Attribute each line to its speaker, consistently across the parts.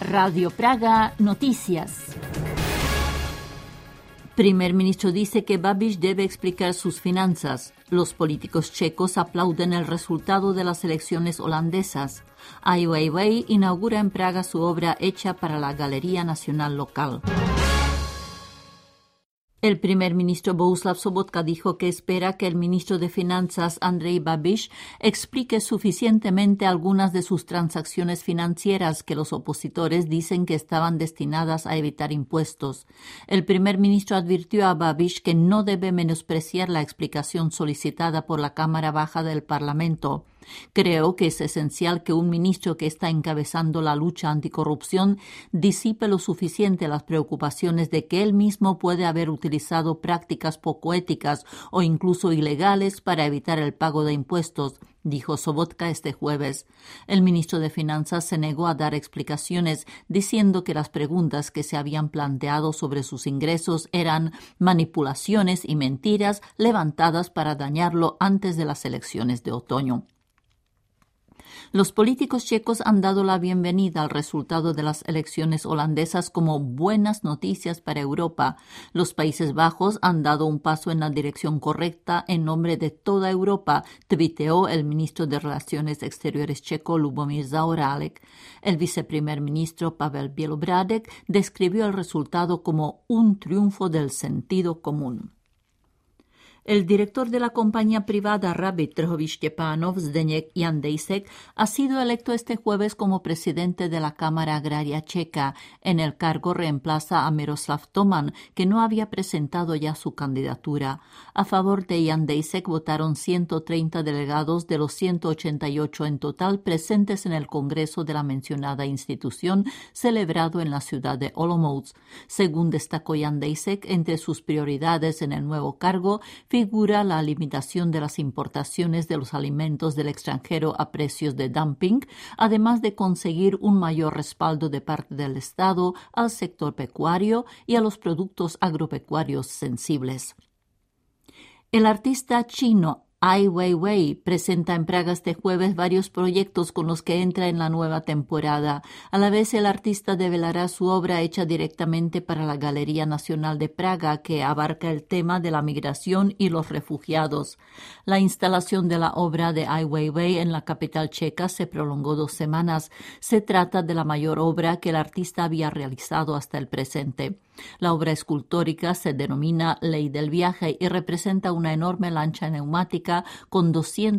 Speaker 1: Radio Praga Noticias. Primer ministro dice que Babiš debe explicar sus finanzas. Los políticos checos aplauden el resultado de las elecciones holandesas. Ai Weiwei inaugura en Praga su obra hecha para la Galería Nacional local. El primer ministro Bohuslav Sobotka dijo que espera que el ministro de Finanzas, Andrej Babiš, explique suficientemente algunas de sus transacciones financieras que los opositores dicen que estaban destinadas a evitar impuestos. El primer ministro advirtió a Babiš que no debe menospreciar la explicación solicitada por la Cámara Baja del Parlamento. Creo que es esencial que un ministro que está encabezando la lucha anticorrupción disipe lo suficiente las preocupaciones de que él mismo puede haber utilizado prácticas poco éticas o incluso ilegales para evitar el pago de impuestos, dijo Sobotka este jueves. El ministro de Finanzas se negó a dar explicaciones, diciendo que las preguntas que se habían planteado sobre sus ingresos eran manipulaciones y mentiras levantadas para dañarlo antes de las elecciones de otoño. Los políticos checos han dado la bienvenida al resultado de las elecciones holandesas como buenas noticias para Europa. Los Países Bajos han dado un paso en la dirección correcta en nombre de toda Europa, tuiteó el ministro de Relaciones Exteriores checo Lubomír Zaorálek. El viceprimer ministro Pavel Bělobrádek describió el resultado como un triunfo del sentido común. El director de la compañía privada Rabbit Trhový-Štěpánov, Zdeněk Jandejsek, ha sido electo este jueves como presidente de la Cámara Agraria Checa. En el cargo reemplaza a Miroslav Toman, que no había presentado ya su candidatura. A favor de Jandejsek votaron 130 delegados de los 188 en total presentes en el Congreso de la mencionada institución celebrado en la ciudad de Olomouc. Según destacó Jandejsek, entre sus prioridades en el nuevo cargo figura la limitación de las importaciones de los alimentos del extranjero a precios de dumping, además de conseguir un mayor respaldo de parte del Estado al sector pecuario y a los productos agropecuarios sensibles. El artista chino Ai Weiwei presenta en Praga este jueves varios proyectos con los que entra en la nueva temporada. A la vez, el artista develará su obra hecha directamente para la Galería Nacional de Praga, que abarca el tema de la migración y los refugiados. La instalación de la obra de Ai Weiwei en la capital checa se prolongó 2 semanas. Se trata de la mayor obra que el artista había realizado hasta el presente. La obra escultórica se denomina Ley del Viaje y representa una enorme lancha neumática con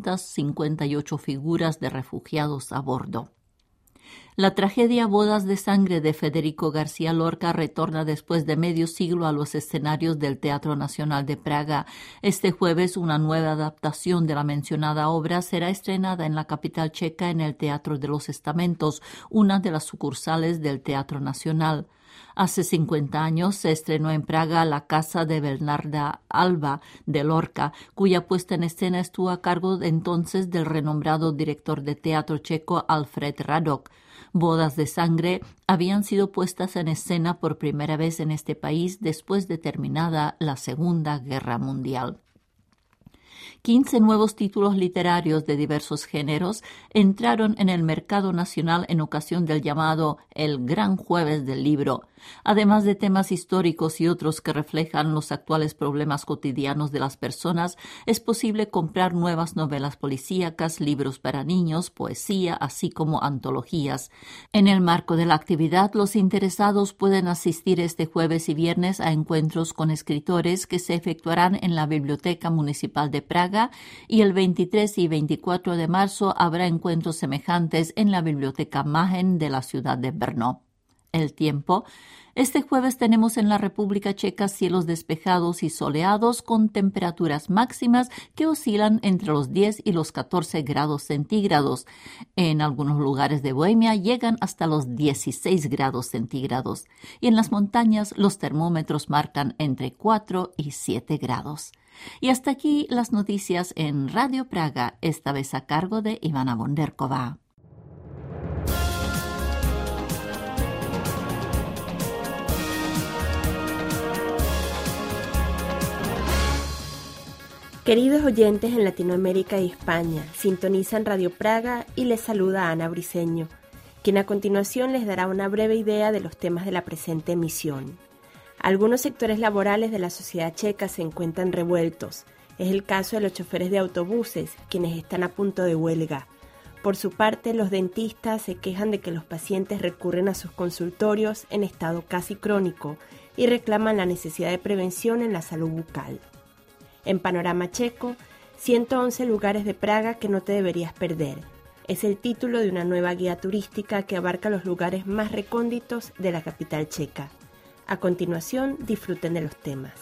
Speaker 1: 258 figuras de refugiados a bordo. La tragedia Bodas de Sangre de Federico García Lorca retorna después de medio siglo a los escenarios del Teatro Nacional de Praga. Este jueves, una nueva adaptación de la mencionada obra será estrenada en la capital checa en el Teatro de los Estamentos, una de las sucursales del Teatro Nacional. Hace 50 años se estrenó en Praga La casa de Bernarda Alba de Lorca, cuya puesta en escena estuvo a cargo entonces del renombrado director de teatro checo Alfred Radok. Bodas de Sangre habían sido puestas en escena por primera vez en este país después de terminada la Segunda Guerra Mundial. 15 nuevos títulos literarios de diversos géneros entraron en el mercado nacional en ocasión del llamado El Gran Jueves del Libro. Además de temas históricos y otros que reflejan los actuales problemas cotidianos de las personas, es posible comprar nuevas novelas policíacas, libros para niños, poesía, así como antologías. En el marco de la actividad, los interesados pueden asistir este jueves y viernes a encuentros con escritores que se efectuarán en la Biblioteca Municipal de Praga, y el 23 y 24 de marzo habrá encuentros semejantes en la Biblioteca Magen de la ciudad de Brno. El tiempo. Este jueves tenemos en la República Checa cielos despejados y soleados con temperaturas máximas que oscilan entre los 10 y los 14 grados centígrados. En algunos lugares de Bohemia llegan hasta los 16 grados centígrados. Y en las montañas los termómetros marcan entre 4 y 7 grados. Y hasta aquí las noticias en Radio Praga, esta vez a cargo de Ivana Bonderková.
Speaker 2: Queridos oyentes en Latinoamérica y España, sintonizan Radio Praga y les saluda Ana Briceño. quien a continuación les dará una breve idea de los temas de la presente emisión. Algunos sectores laborales de la sociedad checa se encuentran revueltos. Es el caso de los choferes de autobuses, quienes están a punto de huelga. Por su parte, los dentistas se quejan de que los pacientes recurren a sus consultorios en estado casi crónico y reclaman la necesidad de prevención en la salud bucal. En Panorama Checo, 111 lugares de Praga que no te deberías perder. Es el título de una nueva guía turística que abarca los lugares más recónditos de la capital checa. A continuación, disfruten de los temas.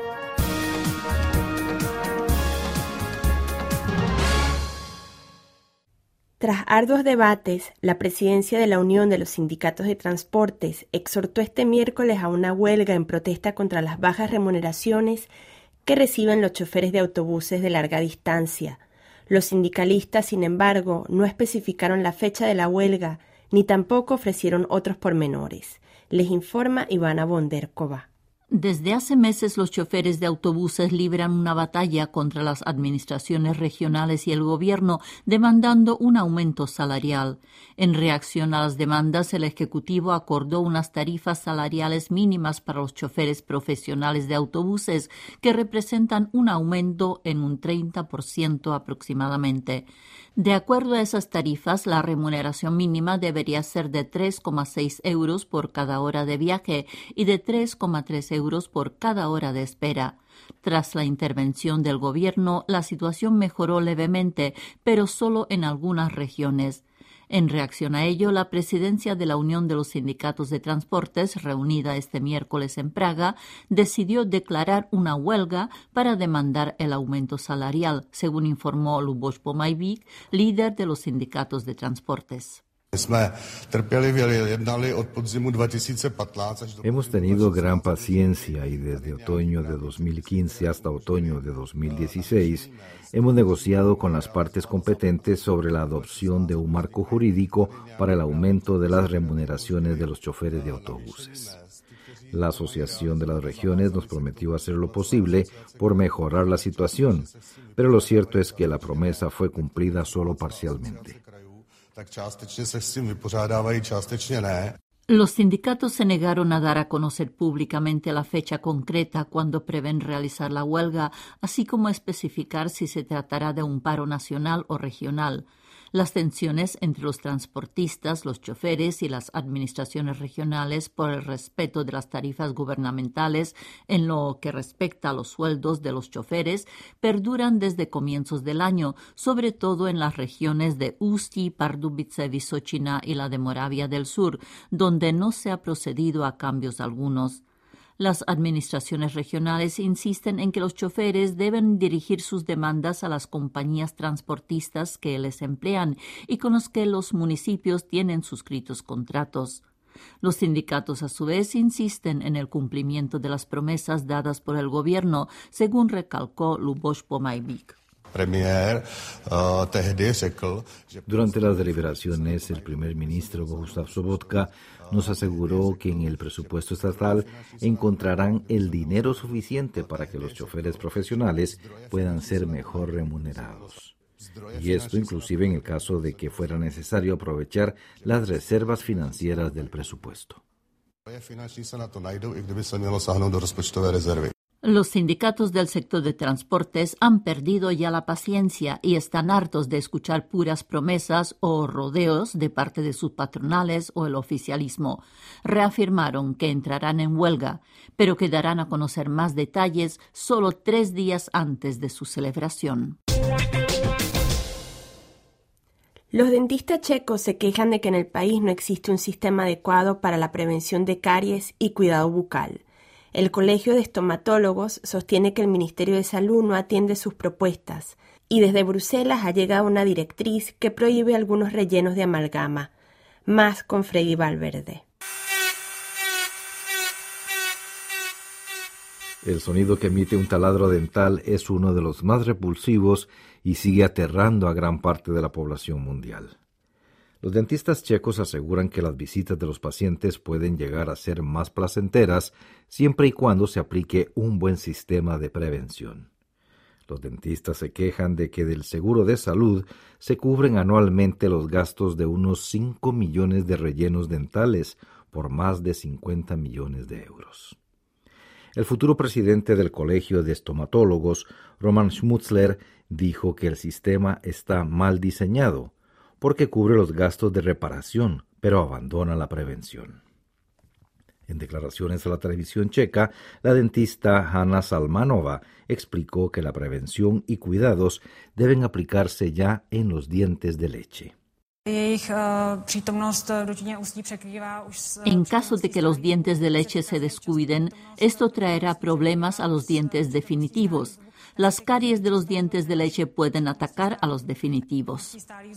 Speaker 2: Tras arduos debates, la presidencia de la Unión de los Sindicatos de Transportes exhortó este miércoles a una huelga en protesta contra las bajas remuneraciones que reciben los choferes de autobuses de larga distancia. Los sindicalistas, sin embargo, no especificaron la fecha de la huelga ni tampoco ofrecieron otros pormenores. Les informa Ivana Bonderkova.
Speaker 1: Desde hace meses los choferes de autobuses libran una batalla contra las administraciones regionales y el gobierno demandando un aumento salarial. En reacción a las demandas, el Ejecutivo acordó unas tarifas salariales mínimas para los choferes profesionales de autobuses que representan un aumento en un 30% aproximadamente. De acuerdo a esas tarifas, la remuneración mínima debería ser de 3,6 euros por cada hora de viaje y de 3,3 euros por cada hora de espera. Tras la intervención del gobierno, la situación mejoró levemente, pero solo en algunas regiones. En reacción a ello, la presidencia de la Unión de los Sindicatos de Transportes, reunida este miércoles en Praga, decidió declarar una huelga para demandar el aumento salarial, según informó Luboš Pomajbík, líder de los sindicatos de transportes.
Speaker 3: Hemos tenido gran paciencia y desde otoño de 2015 hasta otoño de 2016 hemos negociado con las partes competentes sobre la adopción de un marco jurídico para el aumento de las remuneraciones de los choferes de autobuses. La Asociación de las Regiones nos prometió hacer lo posible por mejorar la situación, pero lo cierto es que la promesa fue cumplida solo parcialmente.
Speaker 1: Los sindicatos se negaron a dar a conocer públicamente la fecha concreta cuando prevén realizar la huelga, así como especificar si se tratará de un paro nacional o regional. Las tensiones entre los transportistas, los choferes y las administraciones regionales por el respeto de las tarifas gubernamentales en lo que respecta a los sueldos de los choferes perduran desde comienzos del año, sobre todo en las regiones de Ústí, Pardubice, Vysočina y la de Moravia del Sur, donde no se ha procedido a cambios algunos. Las administraciones regionales insisten en que los choferes deben dirigir sus demandas a las compañías transportistas que les emplean y con los que los municipios tienen suscritos contratos. Los sindicatos, a su vez, insisten en el cumplimiento de las promesas dadas por el gobierno, según recalcó Luboš Pomajbík.
Speaker 3: Durante las deliberaciones, el primer ministro Bohuslav Sobotka nos aseguró que en el presupuesto estatal encontrarán el dinero suficiente para que los choferes profesionales puedan ser mejor remunerados. Y esto inclusive en el caso de que fuera necesario aprovechar las reservas financieras del presupuesto.
Speaker 1: Los sindicatos del sector de transportes han perdido ya la paciencia y están hartos de escuchar puras promesas o rodeos de parte de sus patronales o el oficialismo. Reafirmaron que entrarán en huelga, pero que darán a conocer más detalles solo 3 días antes de su celebración.
Speaker 2: Los dentistas checos se quejan de que en el país no existe un sistema adecuado para la prevención de caries y cuidado bucal. El Colegio de Estomatólogos sostiene que el Ministerio de Salud no atiende sus propuestas y desde Bruselas ha llegado una directriz que prohíbe algunos rellenos de amalgama. Más con Freddy Valverde.
Speaker 3: El sonido que emite un taladro dental es uno de los más repulsivos y sigue aterrando a gran parte de la población mundial. Los dentistas checos aseguran que las visitas de los pacientes pueden llegar a ser más placenteras siempre y cuando se aplique un buen sistema de prevención. Los dentistas se quejan de que del seguro de salud se cubren anualmente los gastos de unos 5 millones de rellenos dentales por más de 50 millones de euros. El futuro presidente del Colegio de Estomatólogos, Roman Schmutzler, dijo que el sistema está mal diseñado porque cubre los gastos de reparación, pero abandona la prevención. En declaraciones a la televisión checa, la dentista Hanna Salmanova explicó que la prevención y cuidados deben aplicarse ya en los dientes de leche.
Speaker 1: En caso de que los dientes de leche se descuiden, esto traerá problemas a los dientes definitivos. Las caries de los dientes de leche pueden atacar a los definitivos.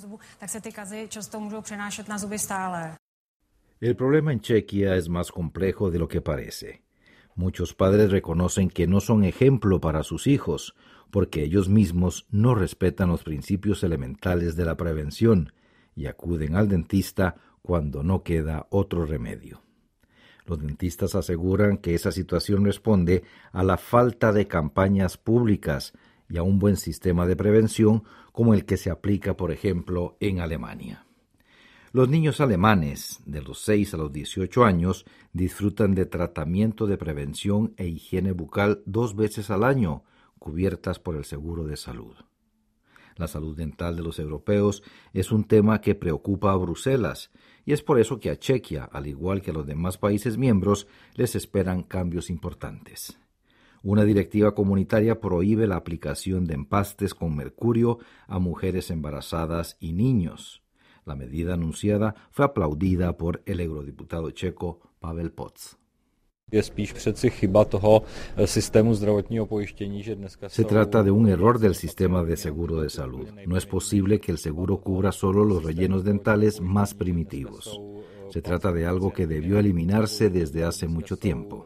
Speaker 3: El problema en Chequia es más complejo de lo que parece. Muchos padres reconocen que no son ejemplo para sus hijos, porque ellos mismos no respetan los principios elementales de la prevención y acuden al dentista cuando no queda otro remedio. Los dentistas aseguran que esa situación responde a la falta de campañas públicas y a un buen sistema de prevención como el que se aplica, por ejemplo, en Alemania. Los niños alemanes, de los 6 a los 18 años, disfrutan de tratamiento de prevención e higiene bucal 2 veces al año, cubiertas por el seguro de salud. La salud dental de los europeos es un tema que preocupa a Bruselas, y es por eso que a Chequia, al igual que a los demás países miembros, les esperan cambios importantes. Una directiva comunitaria prohíbe la aplicación de empastes con mercurio a mujeres embarazadas y niños. La medida anunciada fue aplaudida por el eurodiputado checo Pavel Poc. Se trata de un error del sistema de seguro de salud. No es posible que el seguro cubra solo los rellenos dentales más primitivos. Se trata de algo que debió eliminarse desde hace mucho tiempo.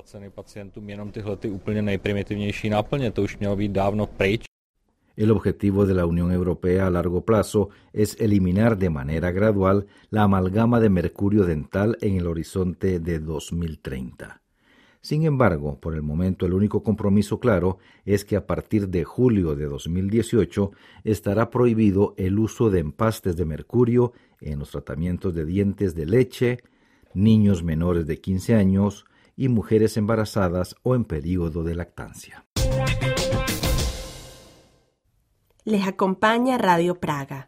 Speaker 3: El objetivo de la Unión Europea a largo plazo es eliminar de manera gradual la amalgama de mercurio dental en el horizonte de 2030. Sin embargo, por el momento el único compromiso claro es que a partir de julio de 2018 estará prohibido el uso de empastes de mercurio en los tratamientos de dientes de leche, niños menores de 15 años y mujeres embarazadas o en periodo de lactancia.
Speaker 2: Les acompaña Radio Praga.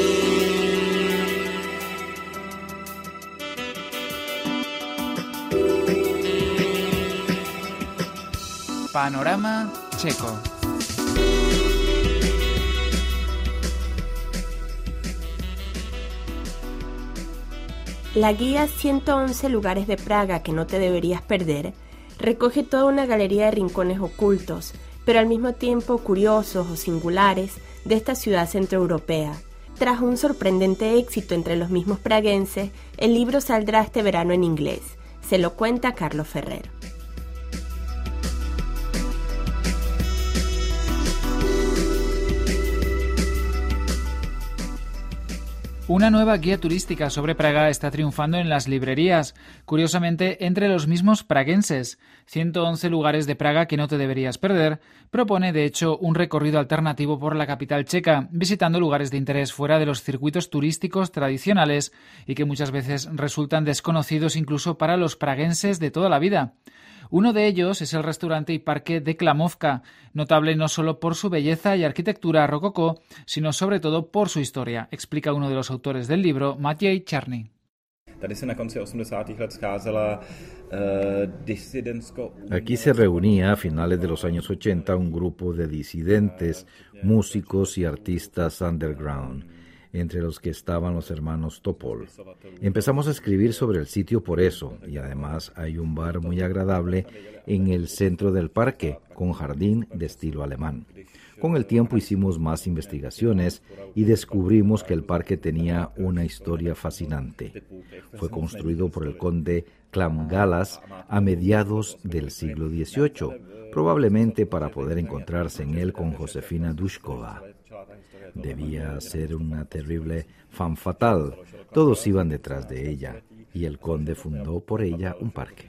Speaker 4: Panorama checo.
Speaker 2: La guía 111 lugares de Praga que no te deberías perder recoge toda una galería de rincones ocultos, pero al mismo tiempo curiosos o singulares de esta ciudad centroeuropea. Tras un sorprendente éxito entre los mismos praguenses, el libro saldrá este verano en inglés. Se lo cuenta Carlos Ferrer.
Speaker 4: Una nueva guía turística sobre Praga está triunfando en las librerías, curiosamente entre los mismos praguenses. 111 lugares de Praga que no te deberías perder propone de hecho un recorrido alternativo por la capital checa, visitando lugares de interés fuera de los circuitos turísticos tradicionales y que muchas veces resultan desconocidos incluso para los praguenses de toda la vida. Uno de ellos es el restaurante y parque de Klamovka, notable no solo por su belleza y arquitectura rococó, sino sobre todo por su historia, explica uno de los autores del libro, Matěj Černý.
Speaker 3: Aquí se reunía a finales de los años 80 un grupo de disidentes, músicos y artistas underground, entre los que estaban los hermanos Topol. Empezamos a escribir sobre el sitio por eso, y además hay un bar muy agradable en el centro del parque, con jardín de estilo alemán. Con el tiempo hicimos más investigaciones y descubrimos que el parque tenía una historia fascinante. Fue construido por el conde Klamgalas a mediados del siglo XVIII, probablemente para poder encontrarse en él con Josefina Dušková. Debía ser una terrible femme fatale. Todos iban detrás de ella y el conde fundó por ella un parque.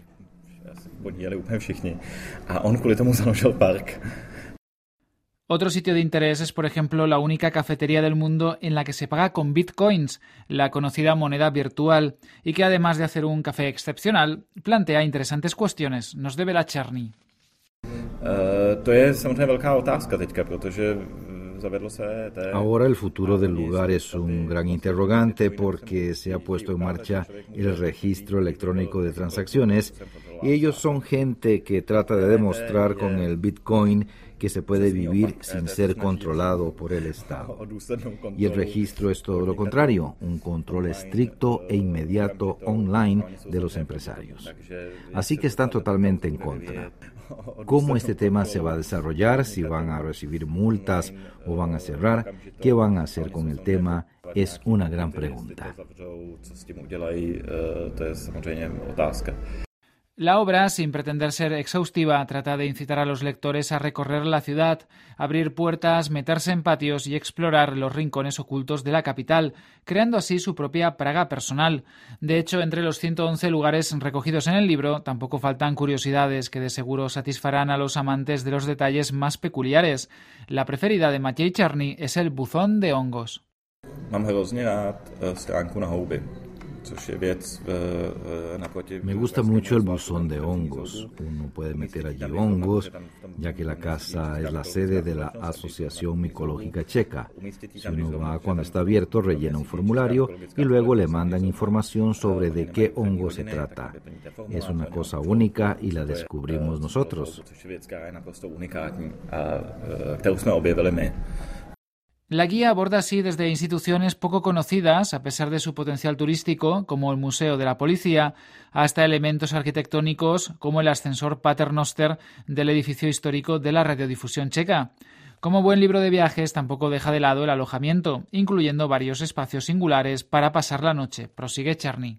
Speaker 4: Otro sitio de interés es, por ejemplo, la única cafetería del mundo en la que se paga con bitcoins, la conocida moneda virtual, y que además de hacer un café excepcional, plantea interesantes cuestiones. Nos devela Černý.
Speaker 3: Ahora el futuro del lugar es un gran interrogante porque se ha puesto en marcha el registro electrónico de transacciones y ellos son gente que trata de demostrar con el Bitcoin que se puede vivir sin ser controlado por el Estado. Y el registro es todo lo contrario, un control estricto e inmediato online de los empresarios. Así que están totalmente en contra. ¿Cómo este tema se va a desarrollar? Si van a recibir multas o van a cerrar, ¿qué van a hacer con el tema? Es una gran pregunta.
Speaker 4: La obra, sin pretender ser exhaustiva, trata de incitar a los lectores a recorrer la ciudad, abrir puertas, meterse en patios y explorar los rincones ocultos de la capital, creando así su propia Praga personal. De hecho, entre los 111 lugares recogidos en el libro, tampoco faltan curiosidades que de seguro satisfarán a los amantes de los detalles más peculiares. La preferida de Matěj Černý es el buzón de hongos.
Speaker 3: Me gusta mucho el buzón de hongos. Uno puede meter allí hongos, ya que la casa es la sede de la Asociación Micológica Checa. Si uno va cuando está abierto, rellena un formulario y luego le mandan información sobre de qué hongo se trata. Es una cosa única y la descubrimos nosotros.
Speaker 4: La guía aborda así desde instituciones poco conocidas, a pesar de su potencial turístico, como el Museo de la Policía, hasta elementos arquitectónicos como el ascensor Paternoster del edificio histórico de la radiodifusión checa. Como buen libro de viajes, tampoco deja de lado el alojamiento, incluyendo varios espacios singulares para pasar la noche, prosigue Černý.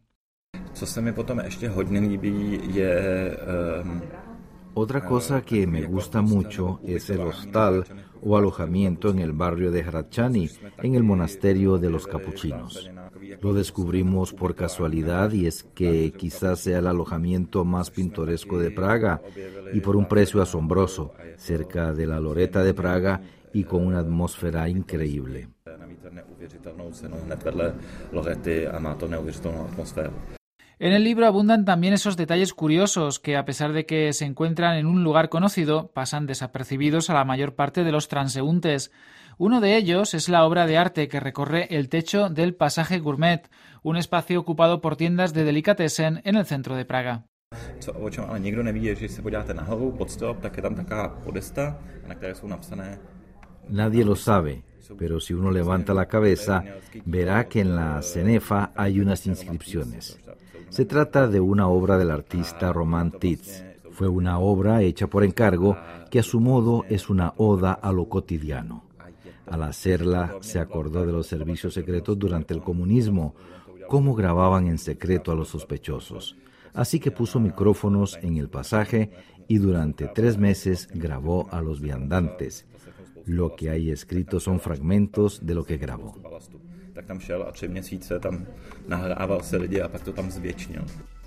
Speaker 3: Otra cosa que me gusta mucho es el hostal o alojamiento en el barrio de Hradčany, en el monasterio de los capuchinos. Lo descubrimos por casualidad y es que quizás sea el alojamiento más pintoresco de Praga y por un precio asombroso, cerca de la Loreta de Praga y con una atmósfera increíble.
Speaker 4: En el libro abundan también esos detalles curiosos que, a pesar de que se encuentran en un lugar conocido, pasan desapercibidos a la mayor parte de los transeúntes. Uno de ellos es la obra de arte que recorre el techo del Pasaje Gourmet, un espacio ocupado por tiendas de delicatessen en el centro de Praga.
Speaker 3: Nadie lo sabe, pero si uno levanta la cabeza, verá que en la cenefa hay unas inscripciones. Se trata de una obra del artista Roman Tietz. Fue una obra hecha por encargo que a su modo es una oda a lo cotidiano. Al hacerla, se acordó de los servicios secretos durante el comunismo, cómo grababan en secreto a los sospechosos. Así que puso micrófonos en el pasaje y durante 3 meses grabó a los viandantes. Lo que hay escrito son fragmentos de lo que grabó.
Speaker 5: Tak tam šel a 3 měsíce tam nahrával se lidi a pak to tam zvětšnil.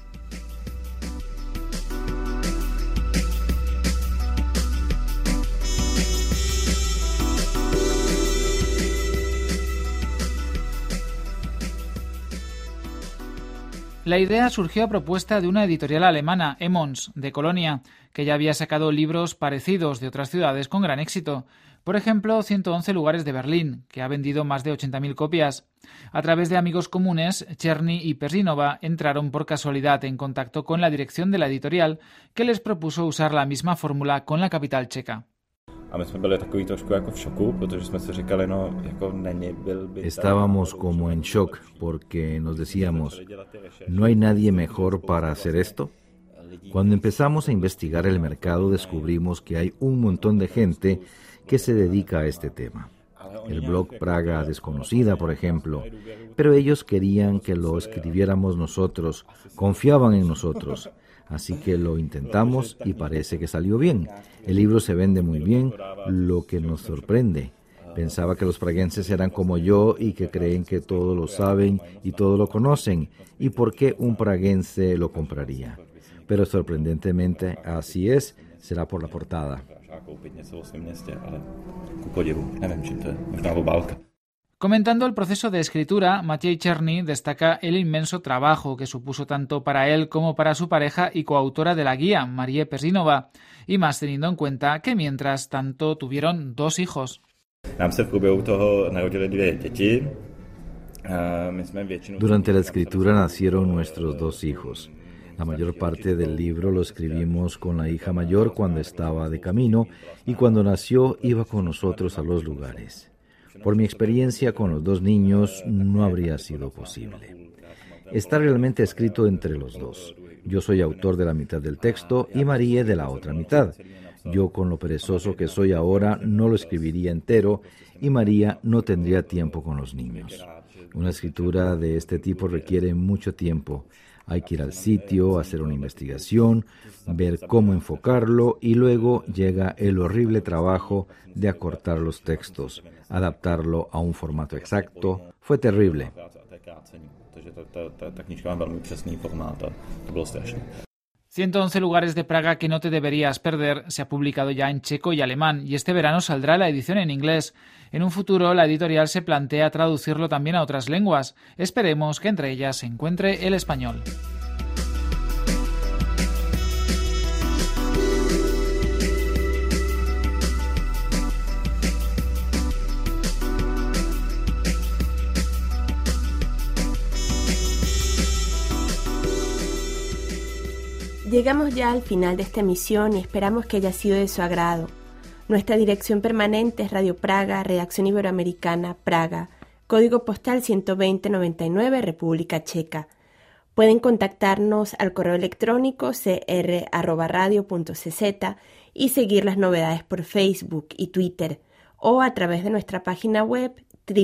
Speaker 4: La idea surgió a propuesta de una editorial alemana, Emons, de Colonia, que ya había sacado libros parecidos de otras ciudades con gran éxito. Por ejemplo, 111 lugares de Berlín, que ha vendido más de 80.000 copias. A través de amigos comunes, Černý y Peřinova entraron por casualidad en contacto con la dirección de la editorial, que les propuso usar la misma fórmula con la capital checa.
Speaker 3: Estábamos como en shock porque nos decíamos, ¿no hay nadie mejor para hacer esto? Cuando empezamos a investigar el mercado descubrimos que hay un montón de gente que se dedica a este tema. El blog Praga Desconocida, por ejemplo, pero ellos querían que lo escribiéramos nosotros, confiaban en nosotros. Así que lo intentamos y parece que salió bien. El libro se vende muy bien, lo que nos sorprende. Pensaba que los praguenses eran como yo y que creen que todo lo saben y todo lo conocen. ¿Y por qué un praguense lo compraría? Pero sorprendentemente así es, será por la portada.
Speaker 4: Comentando el proceso de escritura, Maciej Czerny destaca el inmenso trabajo que supuso tanto para él como para su pareja y coautora de la guía, Marie Perzynova, y más teniendo en cuenta que mientras tanto tuvieron 2 hijos.
Speaker 3: Durante la escritura nacieron nuestros 2 hijos. La mayor parte del libro lo escribimos con la hija mayor cuando estaba de camino y cuando nació iba con nosotros a los lugares. Por mi experiencia con los 2 niños no habría sido posible. Está realmente escrito entre los 2. Yo soy autor de la mitad del texto y Marie de la otra mitad. Yo, con lo perezoso que soy ahora, no lo escribiría entero y María no tendría tiempo con los niños. Una escritura de este tipo requiere mucho tiempo. Hay que ir al sitio, hacer una investigación, ver cómo enfocarlo y luego llega el horrible trabajo de acortar los textos, adaptarlo a un formato exacto. Fue terrible.
Speaker 4: 111 lugares de Praga que no te deberías perder se ha publicado ya en checo y alemán y este verano saldrá la edición en inglés. En un futuro la editorial se plantea traducirlo también a otras lenguas. Esperemos que entre ellas se encuentre el español.
Speaker 2: Llegamos ya al final de esta emisión y esperamos que haya sido de su agrado. Nuestra dirección permanente es Radio Praga, Redacción Iberoamericana, Praga, código postal 12099, República Checa. Pueden contactarnos al correo electrónico cr@radio.cz y seguir las novedades por Facebook y Twitter o a través de nuestra página web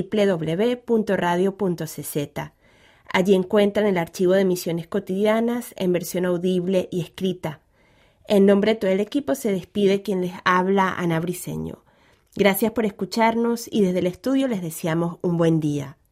Speaker 2: www.radio.cz. Allí encuentran el archivo de emisiones cotidianas en versión audible y escrita. En nombre de todo el equipo se despide quien les habla, Ana Briceño. Gracias por escucharnos y desde el estudio les deseamos un buen día.